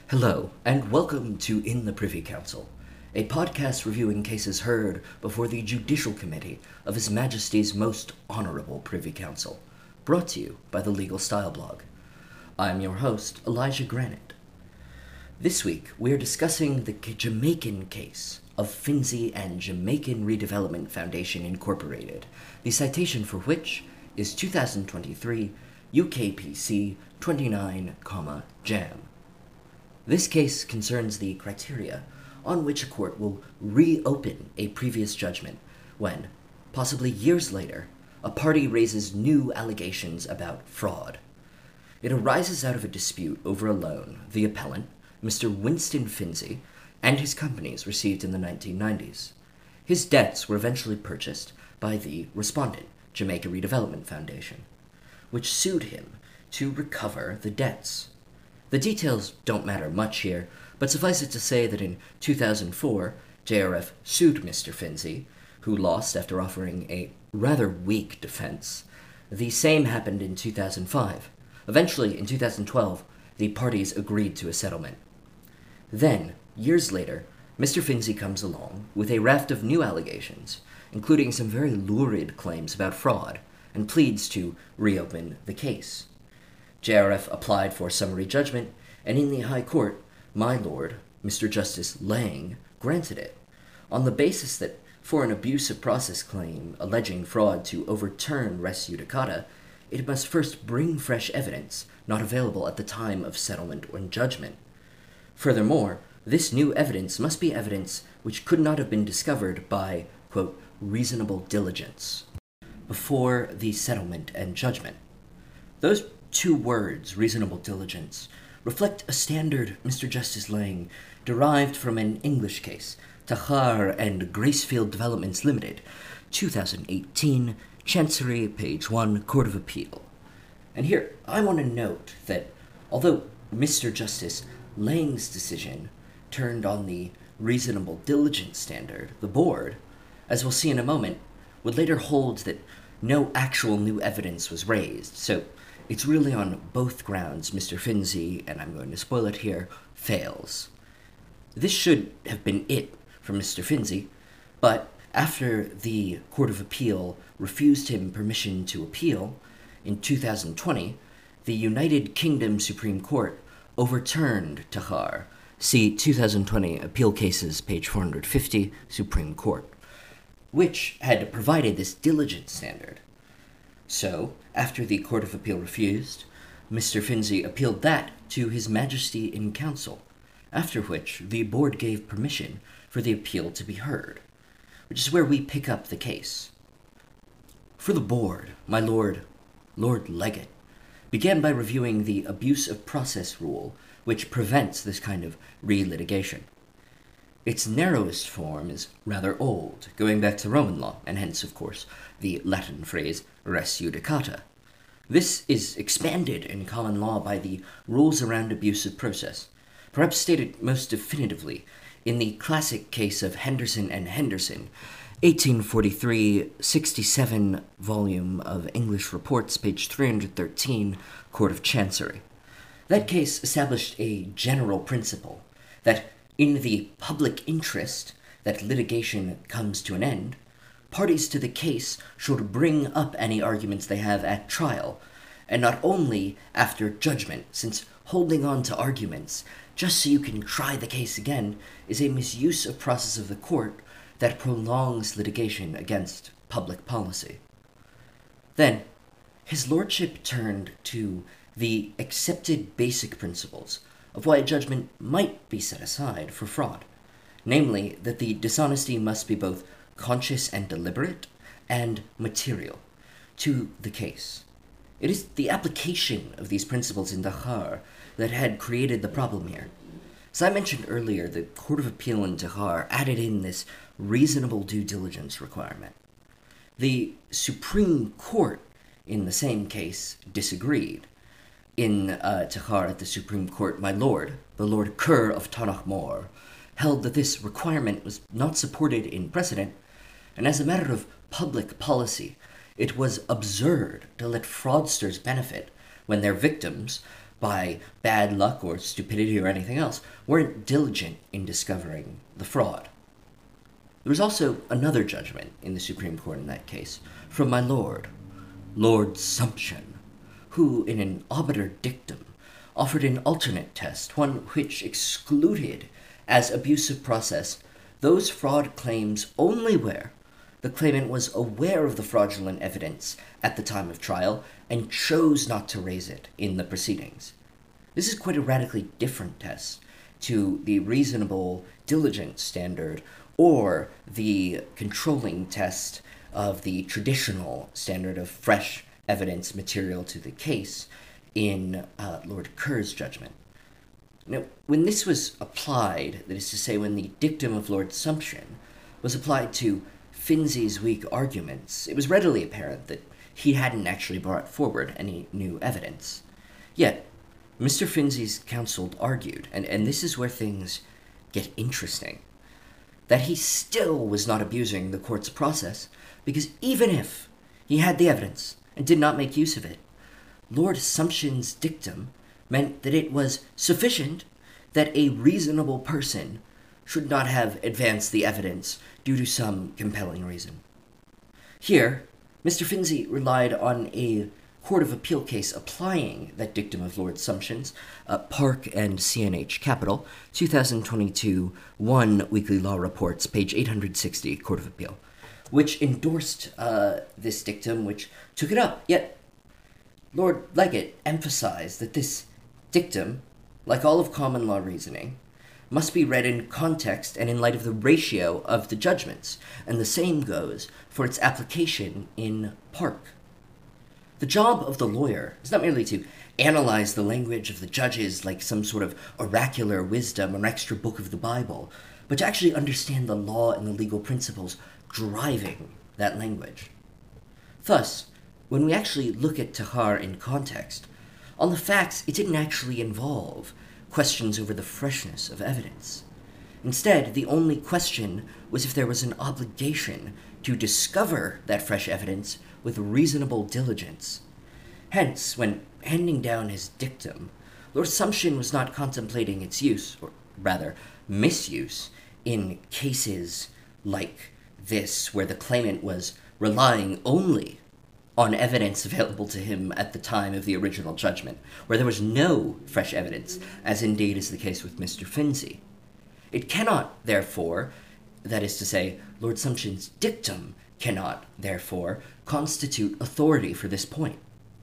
Hello, and welcome to In the Privy Council, a podcast reviewing cases heard before the Judicial Committee of His Majesty's Most Honourable Privy Council, brought to you by the Legal Style blog. I'm your host, Elijah Granite. This week, we are discussing the Jamaican case of Finzi and Jamaican Redevelopment Foundation Incorporated, the citation for which is 2023 UKPC 29, JAM. This case concerns the criteria on which a court will reopen a previous judgment when, possibly years later, a party raises new allegations about fraud. It arises out of a dispute over a loan the appellant, Mr. Winston Finzi, and his companies received in the 1990s. His debts were eventually purchased by the respondent, Jamaica Redevelopment Foundation, which sued him to recover the debts. The details don't matter much here, but suffice it to say that in 2004, JRF sued Mr. Finzi, who lost after offering a rather weak defense. The same happened in 2005. Eventually, in 2012, the parties agreed to a settlement. Then, years later, Mr. Finzi comes along with a raft of new allegations, including some very lurid claims about fraud, and pleads to reopen the case. JRF applied for summary judgment, and in the High Court, my lord, Mr. Justice Lang, granted it, on the basis that for an abuse of process claim alleging fraud to overturn res judicata, it must first bring fresh evidence not available at the time of settlement or judgment. Furthermore, this new evidence must be evidence which could not have been discovered by, quote, reasonable diligence before the settlement and judgment. Those two words, reasonable diligence, reflect a standard, Mr. Justice Lang, derived from an English case, Tahar and Gracefield Developments Limited, 2018, Chancery, page 1, Court of Appeal. And here, I want to note that although Mr. Justice Lang's decision turned on the reasonable diligence standard, the board, as we'll see in a moment, would later hold that no actual new evidence was raised, so it's really on both grounds Mr. Finzi, and I'm going to spoil it here, fails. This should have been it for Mr. Finzi, but after the Court of Appeal refused him permission to appeal, in 2020, the United Kingdom Supreme Court overturned Tahar. See 2020 Appeal Cases, page 450, Supreme Court, which had provided this diligence standard. So, after the Court of Appeal refused, Mr. Finzi appealed that to His Majesty in Council, after which the board gave permission for the appeal to be heard, which is where we pick up the case. For the board, my lord, Lord Legate, began by reviewing the abuse of process rule, which prevents this kind of relitigation. Its narrowest form is rather old, going back to Roman law, and hence, of course, the Latin phrase res judicata. This is expanded in common law by the rules around abuse of process, perhaps stated most definitively in the classic case of Henderson and Henderson, 1843, 67 volume of English Reports, page 313, Court of Chancery. That case established a general principle that in the public interest that litigation comes to an end, parties to the case should bring up any arguments they have at trial, and not only after judgment, since holding on to arguments just so you can try the case again is a misuse of process of the court that prolongs litigation against public policy. Then, his lordship turned to the accepted basic principles of why a judgment might be set aside for fraud, namely that the dishonesty must be both conscious and deliberate, and material to the case. It is the application of these principles in Tahar that had created the problem here. As I mentioned earlier, the Court of Appeal in Tahar added in this reasonable due diligence requirement. The Supreme Court, in the same case, disagreed. In Tahar at the Supreme Court, my lord, the Lord Kerr of Connaught held that this requirement was not supported in precedent, and as a matter of public policy, it was absurd to let fraudsters benefit when their victims, by bad luck or stupidity or anything else, weren't diligent in discovering the fraud. There was also another judgment in the Supreme Court in that case, from my lord, Lord Sumption, who, in an obiter dictum, offered an alternate test, one which excluded as abuse of process those fraud claims only where the claimant was aware of the fraudulent evidence at the time of trial and chose not to raise it in the proceedings. This is quite a radically different test to the reasonable diligence standard or the controlling test of the traditional standard of fresh evidence material to the case in Lord Kerr's judgment. Now, when this was applied, that is to say, when the dictum of Lord Sumption was applied to Finzi's weak arguments, it was readily apparent that he hadn't actually brought forward any new evidence. Yet, Mr. Finzi's counsel argued, and this is where things get interesting, that he still was not abusing the court's process, because even if he had the evidence and did not make use of it, Lord Sumption's dictum meant that it was sufficient that a reasonable person should not have advanced the evidence due to some compelling reason. Here, Mr. Finzi relied on a Court of Appeal case applying that dictum of Lord Sumption's, Park and CNH Capital, 2022 1 Weekly Law Reports, page 860, Court of Appeal, which endorsed this dictum, which took it up. Yet, Lord Leggatt emphasized that this dictum, like all of common law reasoning, must be read in context and in light of the ratio of the judgments, and the same goes for its application in Park. The job of the lawyer is not merely to analyze the language of the judges like some sort of oracular wisdom or extra book of the Bible, but to actually understand the law and the legal principles driving that language. Thus, when we actually look at Tahar in context, on the facts, it didn't actually involve questions over the freshness of evidence. Instead, the only question was if there was an obligation to discover that fresh evidence with reasonable diligence. Hence, when handing down his dictum, Lord Sumption was not contemplating its use, or rather misuse, in cases like this, where the claimant was relying only on evidence available to him at the time of the original judgment, where there was no fresh evidence, as indeed is the case with Mr. Finzi. It cannot, therefore, that is to say, Lord Sumption's dictum cannot, therefore, constitute authority for this point.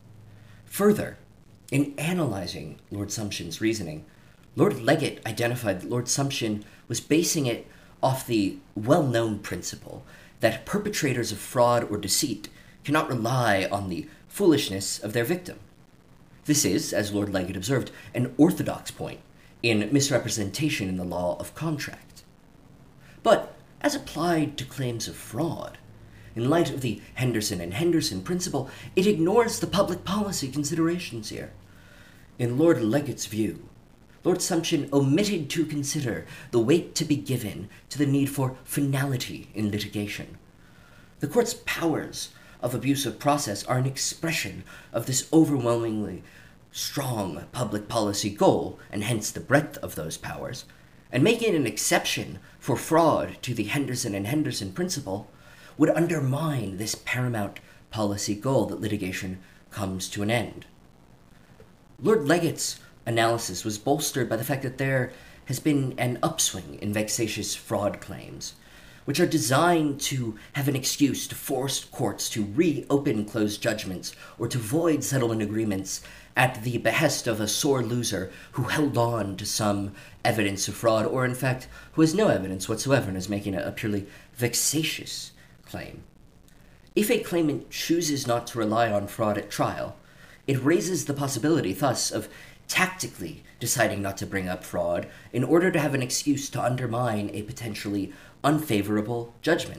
Further, in analyzing Lord Sumption's reasoning, Lord Leggatt identified that Lord Sumption was basing it off the well-known principle that perpetrators of fraud or deceit cannot rely on the foolishness of their victim. This is, as Lord Leggatt observed, an orthodox point in misrepresentation in the law of contract. But, as applied to claims of fraud, in light of the Henderson and Henderson principle, it ignores the public policy considerations here. In Lord Leggatt's view, Lord Sumption omitted to consider the weight to be given to the need for finality in litigation. The court's powers of abuse of process are an expression of this overwhelmingly strong public policy goal, and hence the breadth of those powers, and making an exception for fraud to the Henderson and Henderson principle would undermine this paramount policy goal that litigation comes to an end. Lord Leggatt's analysis was bolstered by the fact that there has been an upswing in vexatious fraud claims, which are designed to have an excuse to force courts to reopen closed judgments or to void settlement agreements at the behest of a sore loser who held on to some evidence of fraud, or in fact, who has no evidence whatsoever and is making a purely vexatious claim. If a claimant chooses not to rely on fraud at trial, it raises the possibility, thus, of tactically deciding not to bring up fraud in order to have an excuse to undermine a potentially unfavorable judgment.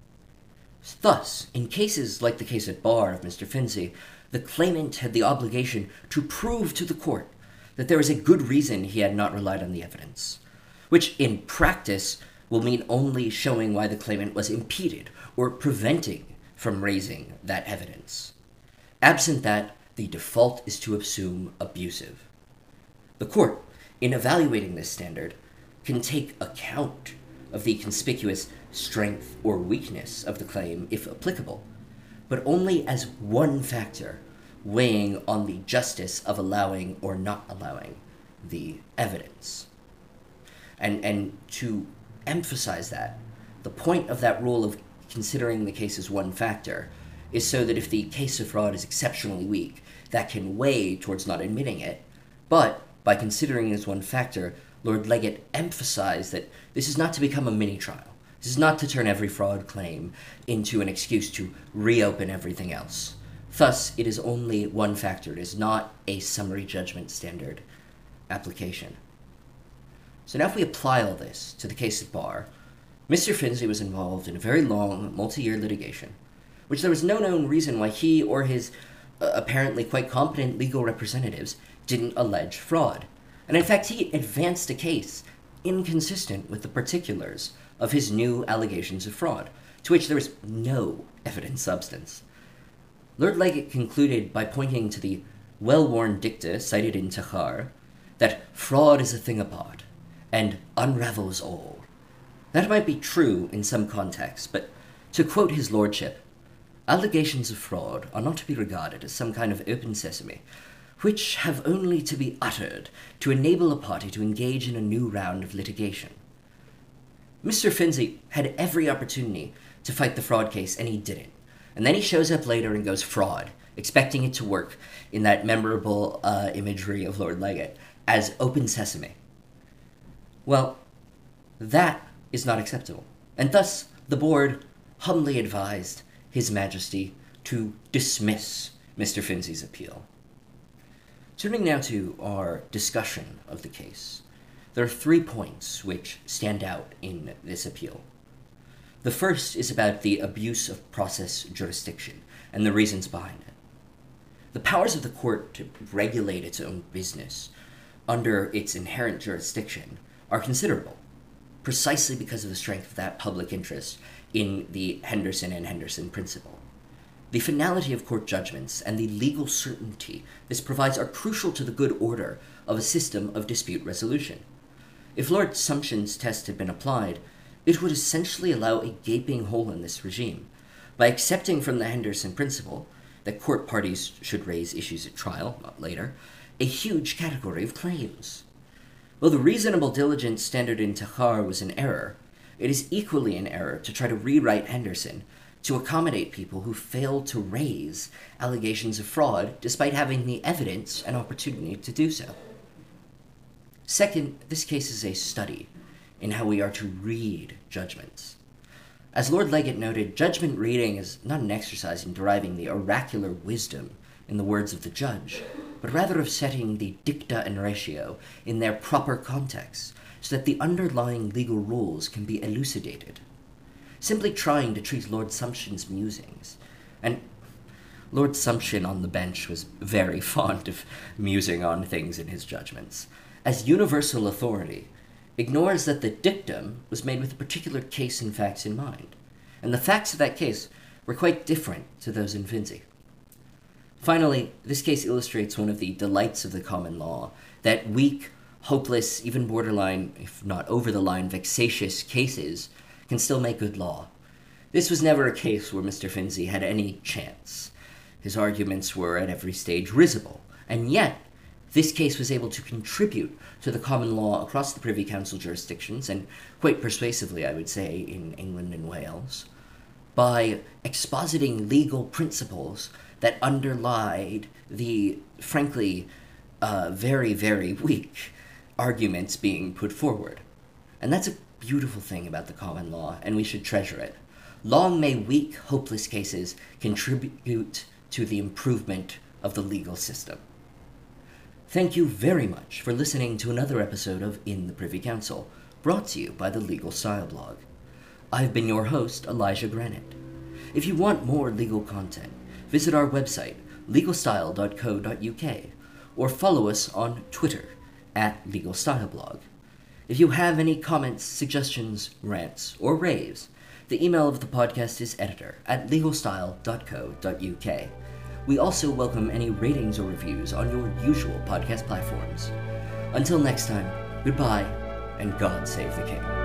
Thus, in cases like the case at bar of Mr. Finzi, the claimant had the obligation to prove to the court that there is a good reason he had not relied on the evidence, which in practice will mean only showing why the claimant was impeded or preventing from raising that evidence. Absent that, the default is to assume abusive. The court, in evaluating this standard, can take account of the conspicuous strength or weakness of the claim, if applicable, but only as one factor weighing on the justice of allowing or not allowing the evidence. And to emphasize that, the point of that rule of considering the case as one factor is so that if the case of fraud is exceptionally weak, that can weigh towards not admitting it, but by considering it as one factor, Lord Leggett emphasized that this is not to become a mini-trial. This is not to turn every fraud claim into an excuse to reopen everything else. Thus, it is only one factor. It is not a summary judgment standard application. So now if we apply all this to the case at bar, Mr. Finzi was involved in a very long, multi-year litigation, which there was no known reason why he or his apparently quite competent legal representatives didn't allege fraud. And in fact, he advanced a case inconsistent with the particulars of his new allegations of fraud, to which there was no evident substance. Lord Leggett concluded by pointing to the well-worn dicta cited in Tahar, that fraud is a thing apart, and unravels all. That might be true in some contexts, but to quote his lordship, allegations of fraud are not to be regarded as some kind of open sesame, which have only to be uttered to enable a party to engage in a new round of litigation. Mr. Finzi had every opportunity to fight the fraud case, and he didn't. And then he shows up later and goes fraud, expecting it to work in that memorable imagery of Lord Leggett as open sesame. Well, that is not acceptable, and thus the board humbly advised His Majesty to dismiss Mr. Finzi's appeal. Turning now to our discussion of the case, there are 3 points which stand out in this appeal. The first is about the abuse of process jurisdiction and the reasons behind it. The powers of the court to regulate its own business under its inherent jurisdiction are considerable, precisely because of the strength of that public interest in the Henderson and Henderson principle. The finality of court judgments and the legal certainty this provides are crucial to the good order of a system of dispute resolution. If Lord Sumption's test had been applied, it would essentially allow a gaping hole in this regime, by accepting from the Henderson principle that court parties should raise issues at trial, not later, a huge category of claims. While the reasonable diligence standard in Tahar was an error, it is equally an error to try to rewrite Henderson to accommodate people who failed to raise allegations of fraud despite having the evidence and opportunity to do so. Second, this case is a study in how we are to read judgments. As Lord Leggett noted, judgment reading is not an exercise in deriving the oracular wisdom in the words of the judge, but rather of setting the dicta and ratio in their proper context so that the underlying legal rules can be elucidated. Simply trying to treat Lord Sumption's musings, and Lord Sumption on the bench was very fond of musing on things in his judgments, as universal authority, ignores that the dictum was made with a particular case and facts in mind, and the facts of that case were quite different to those in Finzi. Finally, this case illustrates one of the delights of the common law, that weak, hopeless, even borderline, if not over-the-line, vexatious cases can still make good law. This was never a case where Mr. Finzi had any chance. His arguments were at every stage risible, and yet this case was able to contribute to the common law across the Privy Council jurisdictions, and quite persuasively, I would say, in England and Wales, by expositing legal principles that underlied the, frankly, very, very weak arguments being put forward. And that's a beautiful thing about the common law, and we should treasure it. Long may weak, hopeless cases contribute to the improvement of the legal system. Thank you very much for listening to another episode of In the Privy Council, brought to you by the Legal Style blog. I've been your host, Elijah Granite. If you want more legal content, visit our website, legalstyle.co.uk, or follow us on Twitter, @LegalStyleBlog. If you have any comments, suggestions, rants, or raves, the email of the podcast is editor@legalstyle.co.uk. We also welcome any ratings or reviews on your usual podcast platforms. Until next time, goodbye, and God save the King.